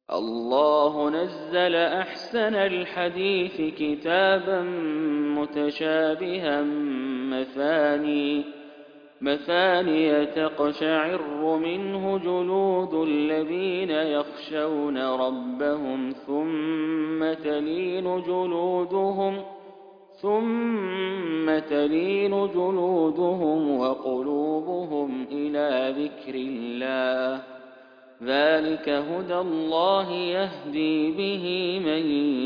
الله نزل أحسن الحديث كتابا متشابها مثاني تقشعر منه جلود الذين يخشون ربهم ثم تلين جلودهم وقلوبهم إلى ذكر الله. ذلك هدى الله يهدي به من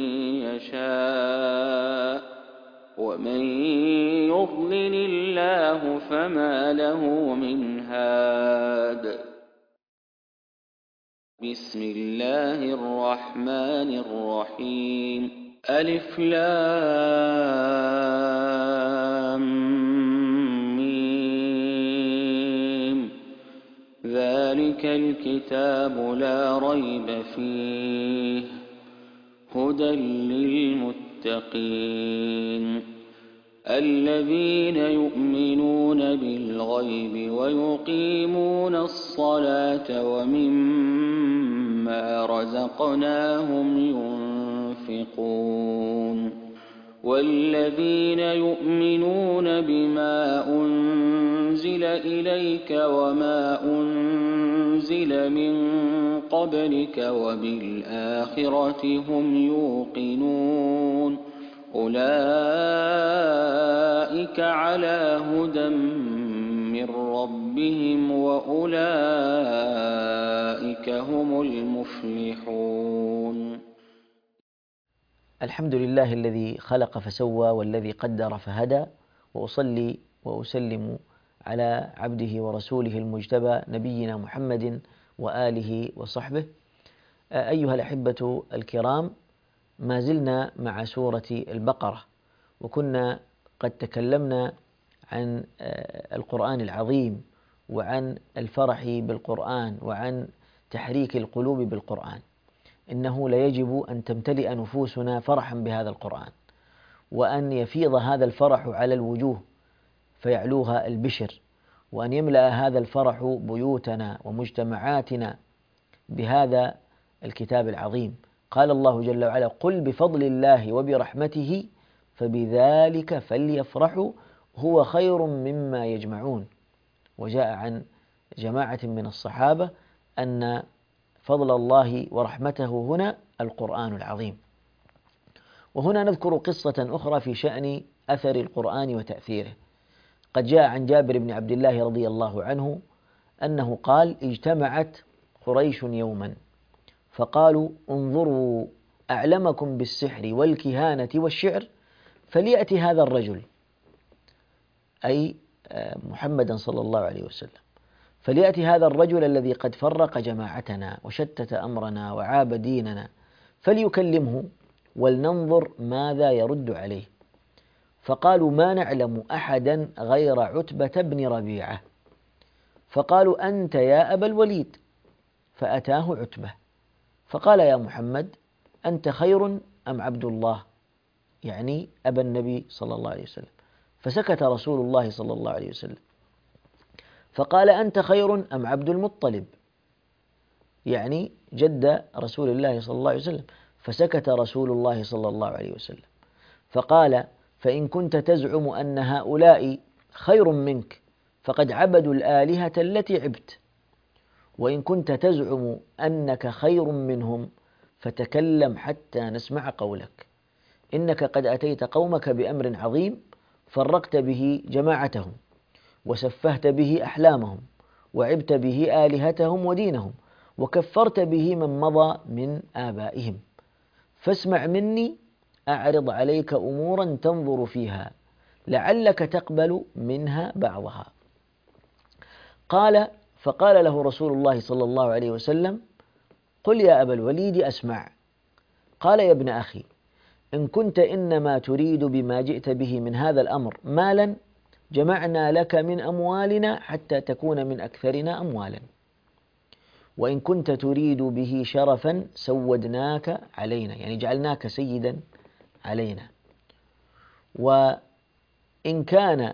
يشاء ومن يضلل الله فما له من هاد. بسم الله الرحمن الرحيم. ألف لام ميم. ذلك الكتاب لا ريب فيه هدى للمتقين الذين يؤمنون بالغيب ويقيمون الصلاة ومما رزقناهم ينفقون والذين يؤمنون بما أنزل إليك وما أنزل من قبلك وبالآخرة هم يوقنون أولئك على هدى من ربهم وأولئك هم المفلحون. الحمد لله الذي خلق فسوى والذي قدر فهدى، وأصلي وأسلم على عبده ورسوله المجتبى نبينا محمد وآله وصحبه. أيها الأحبة الكرام، ما زلنا مع سورة البقرة، وكنا قد تكلمنا عن القرآن العظيم وعن الفرح بالقرآن وعن تحريك القلوب بالقرآن. إنه ليجب أن تمتلئ نفوسنا فرحا بهذا القرآن، وأن يفيض هذا الفرح على الوجوه فيعلوها البشر، وأن يملأ هذا الفرح بيوتنا ومجتمعاتنا بهذا الكتاب العظيم. قال الله جل وعلا: قل بفضل الله وبرحمته فبذلك فليفرحوا هو خير مما يجمعون. وجاء عن جماعة من الصحابة أن فضل الله ورحمته هنا القرآن العظيم. وهنا نذكر قصة أخرى في شأن أثر القرآن وتأثيره. قد جاء عن جابر بن عبد الله رضي الله عنه أنه قال: اجتمعت قريش يوما فقالوا: انظروا أعلمكم بالسحر والكهانة والشعر فليأتي هذا الرجل، أي محمدا صلى الله عليه وسلم، فليأتي هذا الرجل الذي قد فرق جماعتنا وشتت أمرنا وعاب ديننا، فليكلمه ولننظر ماذا يرد عليه. فقالوا: ما نعلم أحدا غير عتبة بن ربيعة. فقالوا: أنت يا أبا الوليد. فأتاه عتبة فقال: يا محمد، أنت خير أم عبد الله؟ يعني أبا النبي صلى الله عليه وسلم. فسكت رسول الله صلى الله عليه وسلم. فقال: أنت خير أم عبد المطلب؟ يعني جد رسول الله صلى الله عليه وسلم. فسكت رسول الله صلى الله عليه وسلم. فقال: فإن كنت تزعم أن هؤلاء خير منك فقد عبدوا الآلهة التي عبت، وإن كنت تزعم أنك خير منهم فتكلم حتى نسمع قولك، إنك قد أتيت قومك بأمر عظيم فرقت به جماعتهم وسفهت به أحلامهم وعبت به آلهتهم ودينهم وكفرت به من مضى من آبائهم، فاسمع مني أعرض عليك أمورا تنظر فيها لعلك تقبل منها بعضها. فقال له رسول الله صلى الله عليه وسلم: قل يا أبا الوليد أسمع. قال: يا ابن أخي، إن كنت إنما تريد بما جئت به من هذا الأمر مالا جمعنا لك من أموالنا حتى تكون من أكثرنا أموالا، وإن كنت تريد به شرفا سودناك علينا، يعني جعلناك سيدا علينا، وإن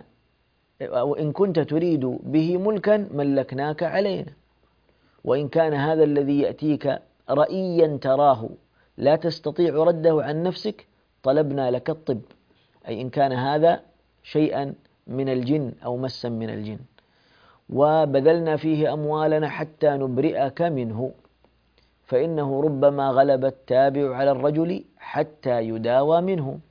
كنت تريد به ملكا ملكناك علينا، وإن كان هذا الذي يأتيك رأيا تراه لا تستطيع رده عن نفسك طلبنا لك الطب، أي إن كان هذا شيئا من الجن أو مسا من الجن، وبذلنا فيه أموالنا حتى نبرئك منه، فإنه ربما غلب التابع على الرجل حتى يداوى منه.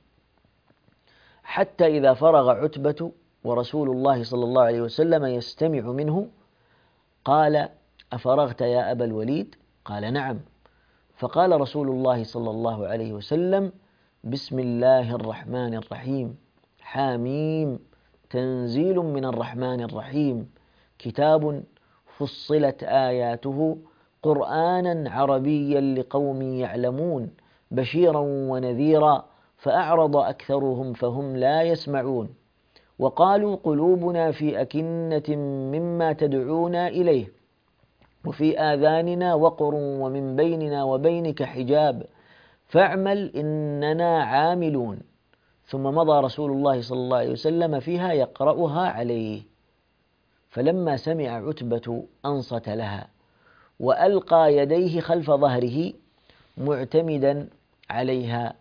حتى إذا فرغ عتبة ورسول الله صلى الله عليه وسلم يستمع منه قال: أفرغت يا أبا الوليد؟ قال: نعم. فقال رسول الله صلى الله عليه وسلم: بسم الله الرحمن الرحيم، حاميم، تنزيل من الرحمن الرحيم، كتاب فصلت آياته قرآنا عربيا لقوم يعلمون، بشيرا ونذيرا، فأعرض أكثرهم فهم لا يسمعون، وقالوا قلوبنا في أكنة مما تدعونا إليه، وفي آذاننا وقر ومن بيننا وبينك حجاب، فاعمل إننا عاملون. ثم مضى رسول الله صلى الله عليه وسلم فيها يقرأها عليه، فلما سمع عتبة أنصت لها وألقى يديه خلف ظهره معتمدا عليها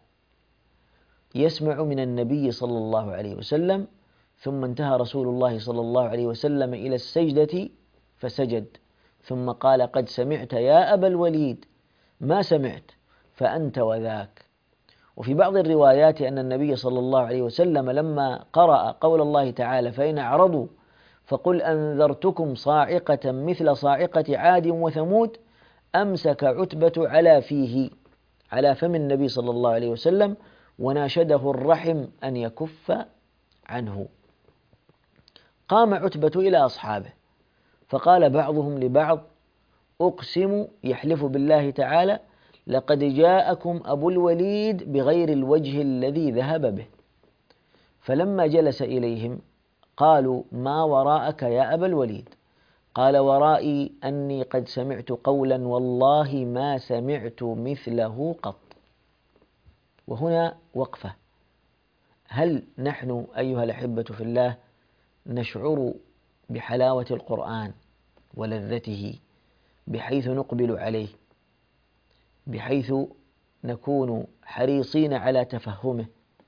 يسمع من النبي صلى الله عليه وسلم. ثم انتهى رسول الله صلى الله عليه وسلم إلى السجدة فسجد، ثم قال: قد سمعت يا أبا الوليد ما سمعت، فأنت وذاك. وفي بعض الروايات أن النبي صلى الله عليه وسلم لما قرأ قول الله تعالى: فإن أعرضوا فقل أنذرتكم صاعقة مثل صاعقة عاد وثمود، أمسك عتبة على فم النبي صلى الله عليه وسلم وناشده الرحم أن يكف عنه. قام عتبة إلى أصحابه فقال بعضهم لبعض: أقسم، يحلف بالله تعالى، لقد جاءكم أبو الوليد بغير الوجه الذي ذهب به. فلما جلس إليهم قالوا: ما وراءك يا أبا الوليد؟ قال: ورائي أني قد سمعت قولا والله ما سمعت مثله قط. وهنا وقفة. هل نحن أيها الأحبة في الله نشعر بحلاوة القرآن ولذته بحيث نقبل عليه، بحيث نكون حريصين على تفهمه؟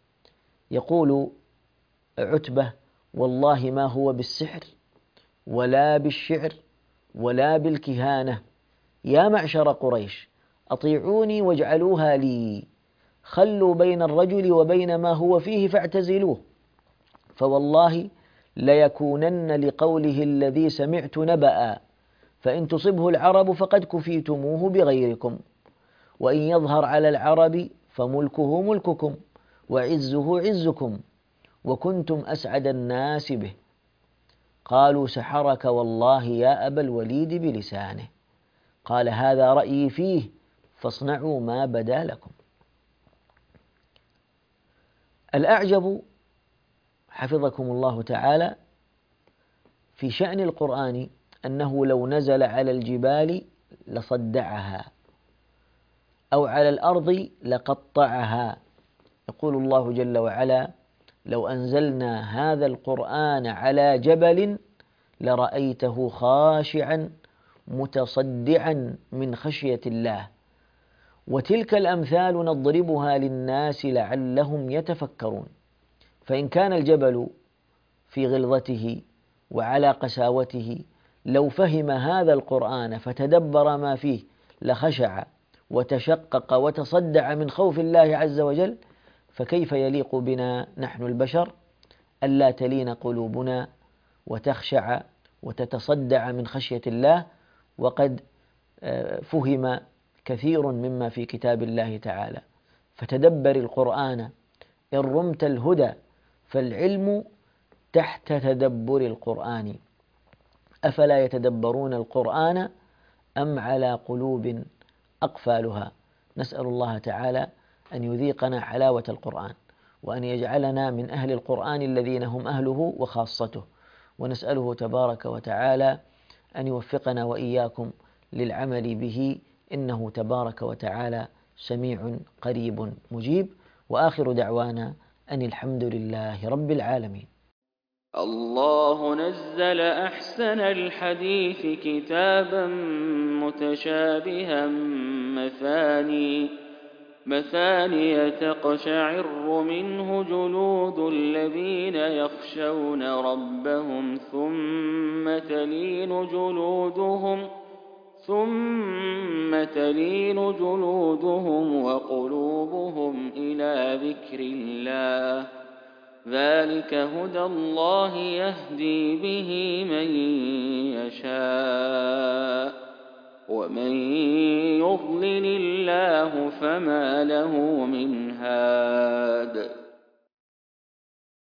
يقول عتبة: والله ما هو بالسحر ولا بالشعر ولا بالكهانة، يا معشر قريش أطيعوني واجعلوها لي، خلوا بين الرجل وبين ما هو فيه فاعتزلوه، فوالله ليكونن لقوله الذي سمعت نبأ، فإن تصبه العرب فقد كفيتموه بغيركم، وإن يظهر على العرب فملكه ملككم وعزه عزكم، وكنتم أسعد الناس به. قالوا: سحرك والله يا أبا الوليد بلسانه. قال: هذا رأيي فيه فاصنعوا ما بدا لكم. الأعجب حفظكم الله تعالى في شأن القرآن أنه لو نزل على الجبال لصدعها أو على الأرض لقطعها. يقول الله جل وعلا: لو أنزلنا هذا القرآن على جبل لرأيته خاشعا متصدعا من خشية الله. وتلك الأمثال نضربها للناس لعلهم يتفكرون. فإن كان الجبل في غلظته وعلى قساوته لو فهم هذا القرآن فتدبر ما فيه لخشع وتشقق وتصدع من خوف الله عز وجل، فكيف يليق بنا نحن البشر ألا تلين قلوبنا وتخشع وتتصدع من خشية الله، وقد فهم كثير مما في كتاب الله تعالى. فتدبر القرآن إن رمت الهدى، فالعلم تحت تدبر القرآن. أفلا يتدبرون القرآن أم على قلوب أقفالها؟ نسأل الله تعالى أن يذيقنا حلاوة القرآن، وأن يجعلنا من أهل القرآن الذين هم أهله وخاصته، ونسأله تبارك وتعالى أن يوفقنا وإياكم للعمل به، إنه تبارك وتعالى سميع قريب مجيب. وآخر دعوانا أن الحمد لله رب العالمين. الله نزل أحسن الحديث كتابا متشابها مثانية تقشعر منه جلود الذين يخشون ربهم ثم تلين جلودهم وقلوبهم إلى ذكر الله. ذلك هدى الله يهدي به من يشاء ومن يضلل الله فما له من هاد.